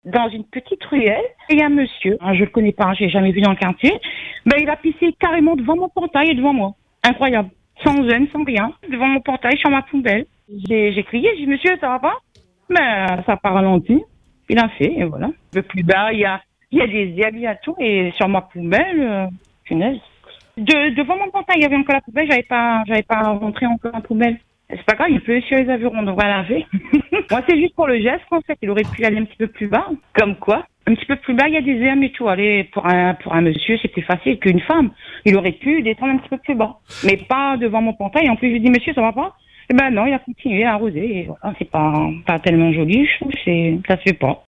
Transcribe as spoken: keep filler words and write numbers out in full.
dans une petite ruelle, et il y a un monsieur, hein, je le connais pas, j'ai jamais vu dans le quartier, ben, il a pissé carrément devant mon portail et devant moi. Incroyable. Sans gêne, sans rien. Devant mon portail, sur ma poubelle. J'ai, j'ai crié, j'ai dit, monsieur, ça va pas? Ben, ça n'a pas ralenti. Il a fait, et voilà. Un peu plus bas, il y a, il y a des herbes, il y a tout, et sur ma poubelle, euh, punaise. De, devant mon portail, il y avait encore la poubelle, j'avais pas, j'avais pas rentré encore la poubelle. C'est pas grave, il pleut sur les avirons, donc on va laver. Moi, c'est juste pour le geste, en fait. Il aurait pu aller un petit peu plus bas. Comme quoi? Un petit peu plus bas, il y a des herbes et tout. Allez, pour un, pour un monsieur, c'est plus facile qu'une femme. Il aurait pu descendre un petit peu plus bas. Mais pas devant mon portail. En plus, je lui dis, monsieur, ça va pas? Eh ben non, il a continué à arroser. Et voilà, c'est pas, pas tellement joli, je trouve. C'est, ça se fait pas.